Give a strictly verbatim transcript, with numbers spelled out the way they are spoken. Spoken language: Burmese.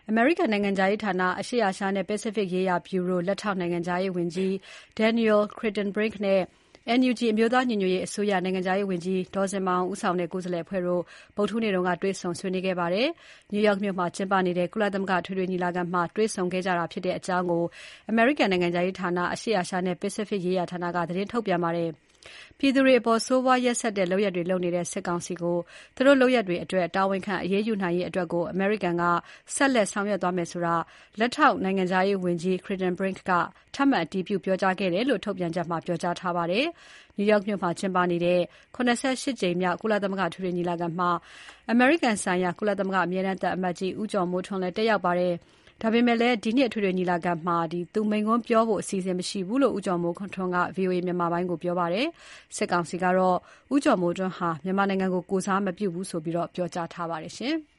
အမေရိကန်နိုင်ငံခြားရေးဌာနအရှေ့အာရှနဲ့ Pacific ရေးရာဗျူရိုလက်ထောက်နိုင်ငံခြားရေးဝန်ကြီး Daniel Kritenbrink နဲ့ အန်ယူဂျီ အမျိုးသားညီညွတ်ရေးအစိုးရနိုင်ငံခြားရေးဝန်ကြီးဒေါ်ဇင်မာအောင်ဦးဆောင်တဲ့ကိုယ်စားလှယ်အဖွဲ့တို့ ဗုဒ္ဓဟူးနေ့က တွေ့ဆုံဆွေးနွေးခဲ့ပါတယ်။ New York မြို့မှာကျင်းပနေတဲ့ ကုလသမဂ္ဂအထွေထွေညီလာခံမှာ တွေ့ဆုံခဲ့ကြတာဖြစ်တဲ့အကြောင်း အမေရိကန်နိုင်ငံခြားရေးဌာန အရှေ့အာရှနဲ့ Pacific ရေးရာဌာနက သတင်းထုတ်ပြန်ပါတယ်။ ပြည်သူတွေအပေါ် ဆိုးဝါးရက်စက်တဲ့လုပ်ရပ်တွေလုပ်နေတဲ့ စစ်ကောင်စီကို သူတို့လုပ်ရပ်တွေအတွက် တာဝန်ခံအရေးယူနိုင်ရေးအတွက် အမေရိကန်က ဆက်လက်ဆောင်ရွက်သွားမယ်ဆိုတာ လက်ထောက်နိုင်ငံခြားရေးဝန်ကြီး Kritenbrink က ထပ်မံအတည်ပြုပြောကြားခဲ့တယ်လို့ ထုတ်ပြန်ချက်မှာ ပြောကြားထားပါတယ်။ New York မြို့မှာကျင်းပနေတဲ့ ၇၈ ကြိမ်မြောက် ကုလသမဂ္ဂအထွေထွေညီလာခံမှာ အမေရိကန်ဆိုင်ရာ ကုလသမဂ္ဂအမြဲတမ်းသံအမတ်ကြီး ဦးကျော်မိုးထွန်းလည်း တက်ရောက်ပါတယ်။ ဒါပေမဲ့လည်း ဒီနှစ်အထွေထွေညီလာခံမှာ သူမိန့်ခွန်းပြောဖို့ အစီအစဉ်မရှိဘူးလို့ ဦးကျော်မိုးထွန်းက ဗွီအိုအေမြန်မာပိုင်းကိုပြောပါတယ်။ စစ်ကောင်စီကတော့ ဦးကျော်မိုးထွန်းဟာ မြန်မာနိုင်ငံကို ကိုယ်စားမပြုဘူးဆိုပြီး ပြောကြားထားပါတယ်။